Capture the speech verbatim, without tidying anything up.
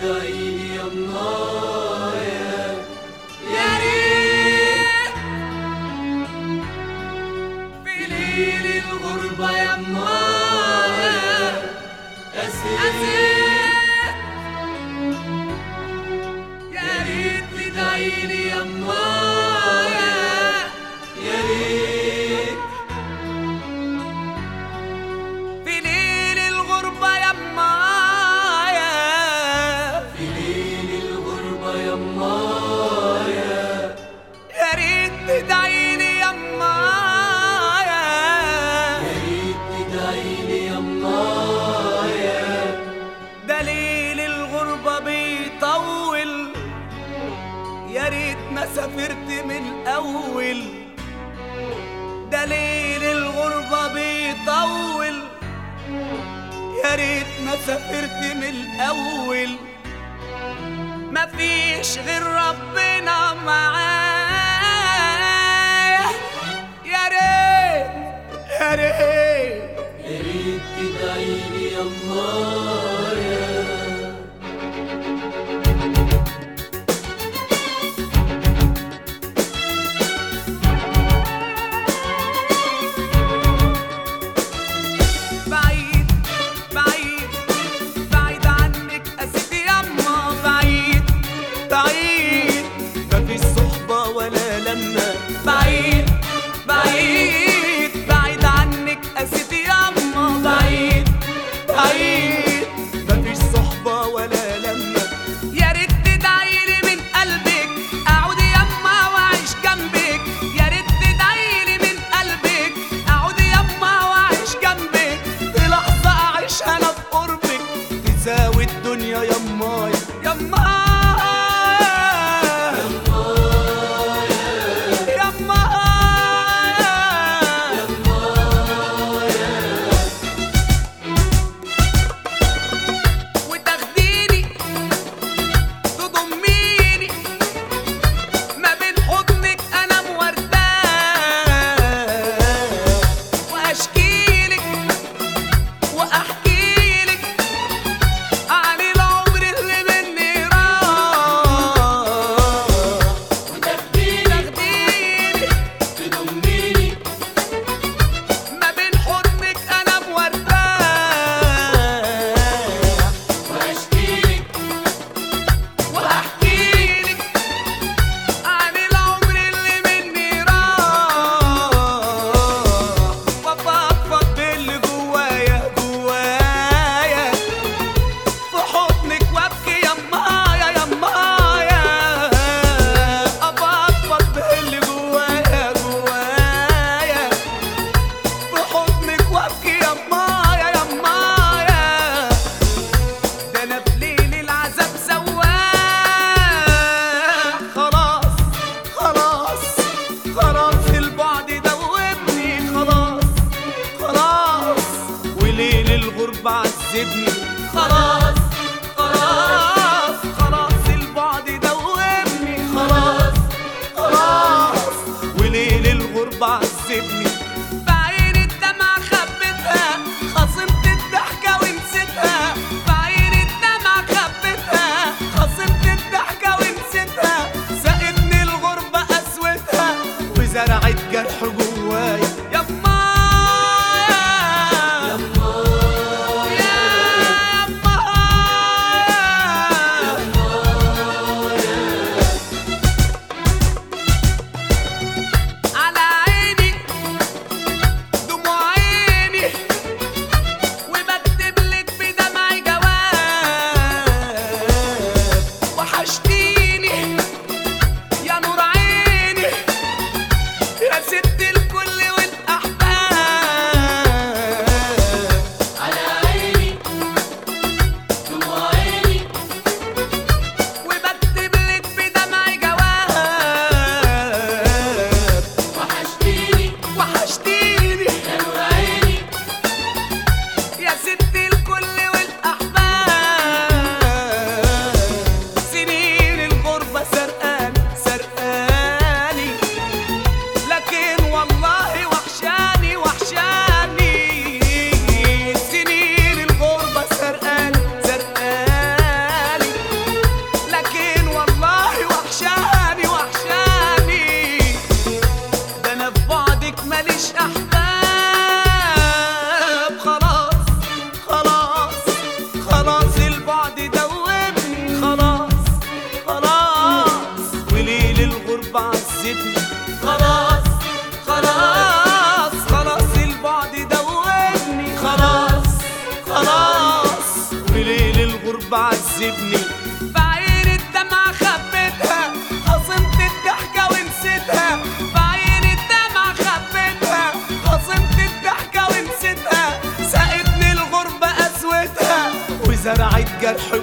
تدعيلي يمايا يا ريت في ليل الغربة يمايا أسير يا ريت تدعيلي يمايا يا ريت في ليل الغربة يمايا في ليل الغربة يمايا يا ريت تدعيلي يمايا يا ريت تدعيلي يمايا دليل الغربة بيطول يا ريت ما سافرت من الأول دليل الغربة بيطول يا ريت ما سافرت من الأول مفيش غير ربنا معايا يا ريت يا ريت يا ريت تدعيلي يمايا بعيد بعيد بعيد عنك أسيب يما بعيد بعيد مفيش صحبة ولا لمة يا ريت تدعيلي من قلبك أعود يما وأعيش جنبك يا ريت تدعيلي من قلبك أعود يما وأعيش جنبك في لحظة أعيش أنا في قربك تساوي الدنيا يمايا يمايا بعذبني خلاص خلاص خلاص البعد دوبني خلاص خلاص وليل الغربة عذبني بعين الدمع خبتها خصمت الضحكة ونسيتها بعين الدمع خبتها خصمت الضحكة ونسيتها سقتني الغربة قسوتها وزرعت جرح جوايا يما تعذبني. في عيني الدمعة خبيتها، خصمت الضحكة ونسيتها. في عيني الدمعة خبيتها، خصمت الضحكة ونسيتها. سقتني الغربة قسوتها، وزرعت جرح